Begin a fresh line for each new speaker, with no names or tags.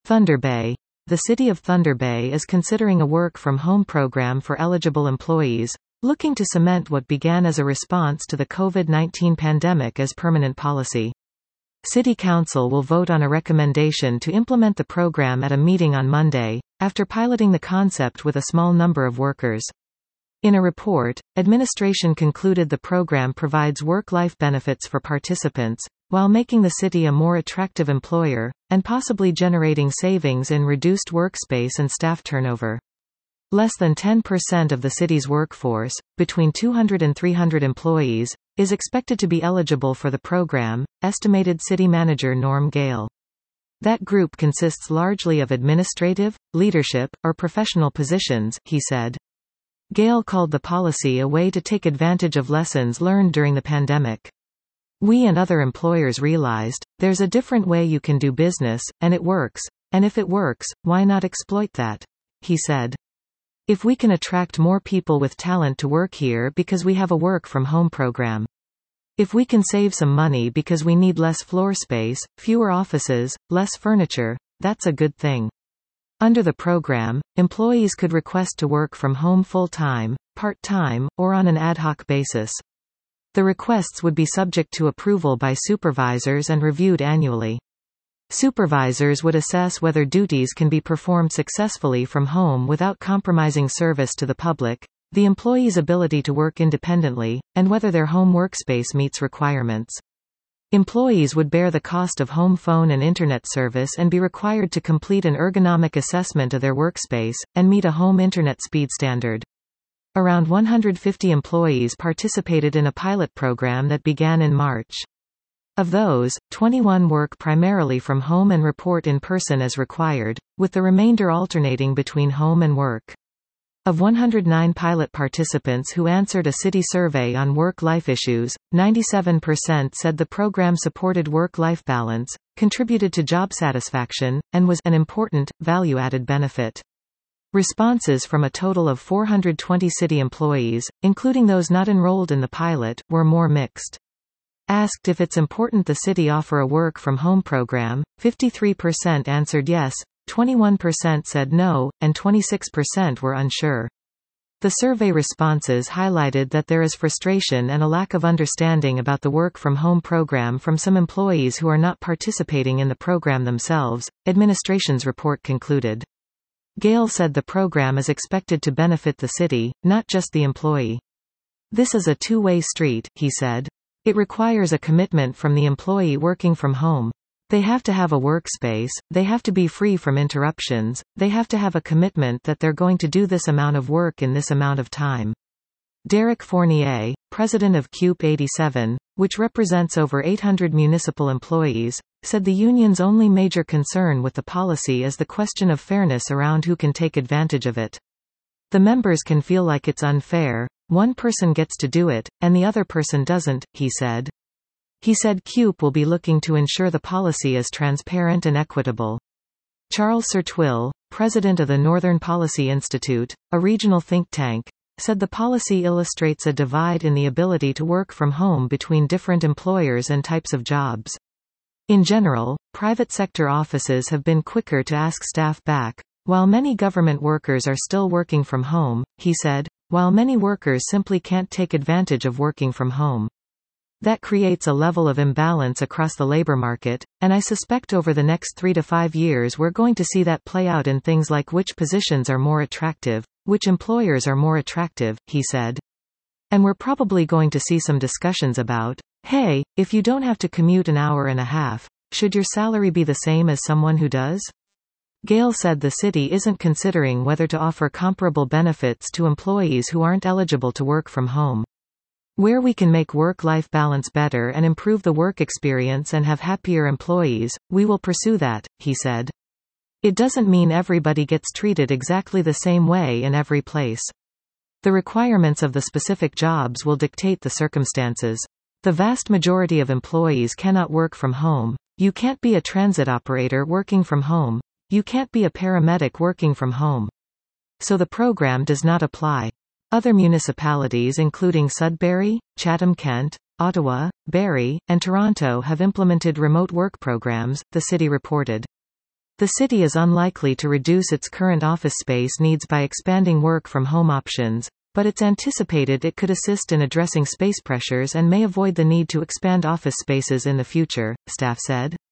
Thunder Bay. The city of Thunder Bay is considering a work-from-home program for eligible employees, looking to cement what began as a response to the COVID-19 pandemic as permanent policy. City Council will vote on a recommendation to implement the program at a meeting on Monday, after piloting the concept with a small number of workers. In a report, administration concluded the program provides work-life benefits for participants, while making the city a more attractive employer, and possibly generating savings in reduced workspace and staff turnover. Less than 10% of the city's workforce, between 200 and 300 employees, is expected to be eligible for the program, estimated city manager Norm Gale. That group consists largely of administrative, leadership, or professional positions, he said. Gale called the policy a way to take advantage of lessons learned during the pandemic. We and other employers realized, there's a different way you can do business, and it works, and if it works, why not exploit that? He said. If we can attract more people with talent to work here because we have a work-from-home program. If we can save some money because we need less floor space, fewer offices, less furniture, that's a good thing. Under the program, employees could request to work from home full-time, part-time, or on an ad hoc basis. The requests would be subject to approval by supervisors and reviewed annually. Supervisors would assess whether duties can be performed successfully from home without compromising service to the public, the employee's ability to work independently, and whether their home workspace meets requirements. Employees would bear the cost of home phone and internet service and be required to complete an ergonomic assessment of their workspace, and meet a home internet speed standard. Around 150 employees participated in a pilot program that began in March. Of those, 21 work primarily from home and report in person as required, with the remainder alternating between home and work. Of 109 pilot participants who answered a city survey on work-life issues, 97% said the program supported work-life balance, contributed to job satisfaction, and was an important, value-added benefit. Responses from a total of 420 city employees, including those not enrolled in the pilot, were more mixed. Asked if it's important the city offer a work-from-home program, 53% answered yes, 21% said no, and 26% were unsure. The survey responses highlighted that there is frustration and a lack of understanding about the work-from-home program from some employees who are not participating in the program themselves, administration's report concluded. Gale said the program is expected to benefit the city, not just the employee. This is a two-way street, he said. It requires a commitment from the employee working from home. They have to have a workspace, they have to be free from interruptions, they have to have a commitment that they're going to do this amount of work in this amount of time. Derek Fournier, president of CUPE 87, which represents over 800 municipal employees, said the union's only major concern with the policy is the question of fairness around who can take advantage of it. The members can feel like it's unfair, one person gets to do it, and the other person doesn't, he said. He said CUPE will be looking to ensure the policy is transparent and equitable. Charles Sertwill, president of the Northern Policy Institute, a regional think tank, said the policy illustrates a divide in the ability to work from home between different employers and types of jobs. In general, private sector offices have been quicker to ask staff back, while many government workers are still working from home, he said, while many workers simply can't take advantage of working from home. That creates a level of imbalance across the labor market, and I suspect over the next 3 to 5 years we're going to see that play out in things like which positions are more attractive, which employers are more attractive, he said. And we're probably going to see some discussions about, hey, if you don't have to commute an hour and a half, should your salary be the same as someone who does? Gale said the city isn't considering whether to offer comparable benefits to employees who aren't eligible to work from home. Where we can make work-life balance better and improve the work experience and have happier employees, we will pursue that, he said. It doesn't mean everybody gets treated exactly the same way in every place. The requirements of the specific jobs will dictate the circumstances. The vast majority of employees cannot work from home. You can't be a transit operator working from home. You can't be a paramedic working from home. So the program does not apply. Other municipalities including Sudbury, Chatham-Kent, Ottawa, Barrie, and Toronto have implemented remote work programs, the city reported. The city is unlikely to reduce its current office space needs by expanding work from home options, but it's anticipated it could assist in addressing space pressures and may avoid the need to expand office spaces in the future, staff said.